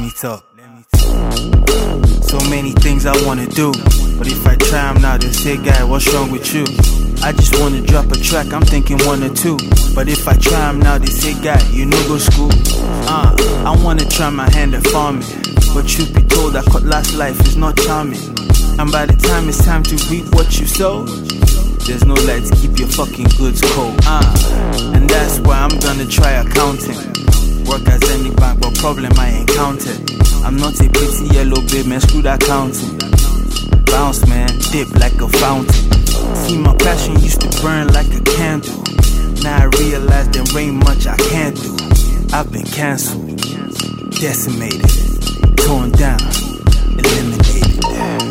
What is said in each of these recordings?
me talk. So many things I wanna do, but if I try them now, they say, guy, what's wrong with you? I just wanna drop a track, I'm thinking 1 or 2. But if I try them now, they say, guy, you no go school. I wanna try my hand at farming, but truth be told, that cutlass life is not charming. And by the time it's time to reap what you sow, there's no light to keep your fucking goods cold. And that's why I'm gonna try accounting. Work as any bank, but problem I encountered. I'm not a pretty yellow babe, man, screw that counting. Bounce, man, dip like a fountain. See, my passion used to burn like a candle. Now I realize there ain't much I can't do. I've been cancelled, decimated, torn down, eliminated.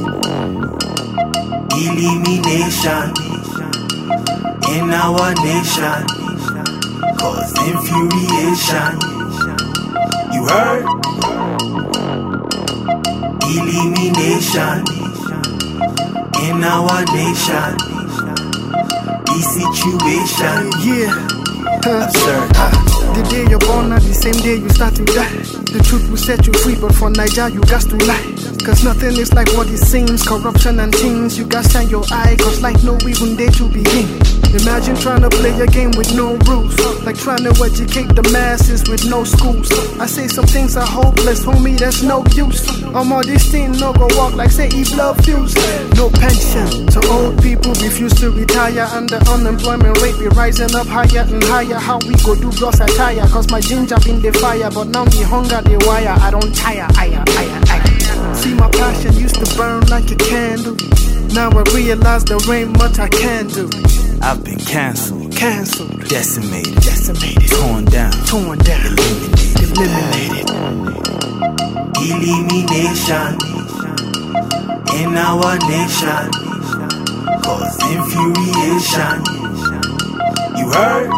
Elimination in our nation cause infuriation. You heard? Elimination in our nation. The situation, absurd. The day you're born, not the same day you start to die. The truth will set you free, but for Naija you got to lie. Cause nothing is like what it seems. Corruption and things, you got shine your eye. Cause like no even day to begin. Imagine trying to play a game with no rules, like trying to educate the masses with no schools. I say some things are hopeless, homie, there's no use. All this thing no go walk like say he blood fuse. No pension, so old people refuse to retire. And the unemployment rate be rising up higher and higher. How we go do gloss attire? Cause my ginger been the fire, but now me hunger the wire. I don't tire, See, my passion used to burn like a candle. Now I realize there ain't much I can do. I've been cancelled, decimated, torn down, eliminated. Elimination in our nation cause infuriation. You heard?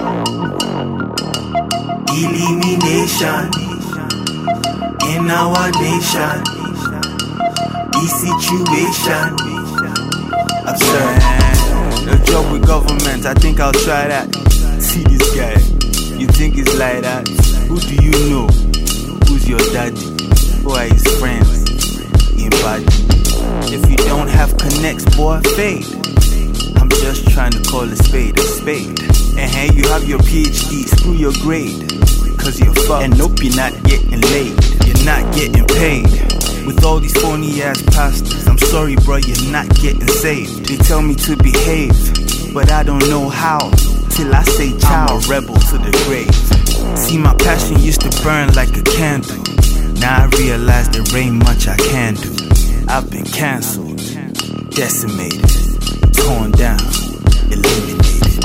Elimination in our nation. The situation, absurd. No job with government, I think I'll try that. See this guy, you think he's like that? Who do you know? Who's your daddy? Who are his friends? In body. If you don't have connects, boy, fade. I'm just trying to call a spade a spade. And hey, you have your PhD, screw your grade. Cause you're fucked, and nope, you're not getting laid. You're not getting paid. With all these phony ass pastors, I'm sorry bro, you're not getting saved. They tell me to behave, but I don't know how. Till I say ciao, I'm a rebel to the grave. See, my passion used to burn like a candle. Now I realize there ain't much I can do. I've been cancelled, decimated, torn down, eliminated.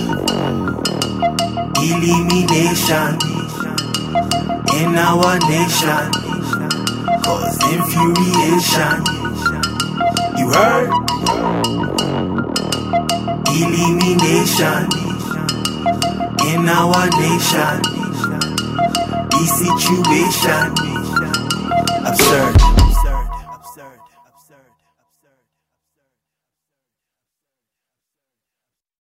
Elimination in our nation cause infuriation. You heard? Elimination in our nation. The situation, absurd.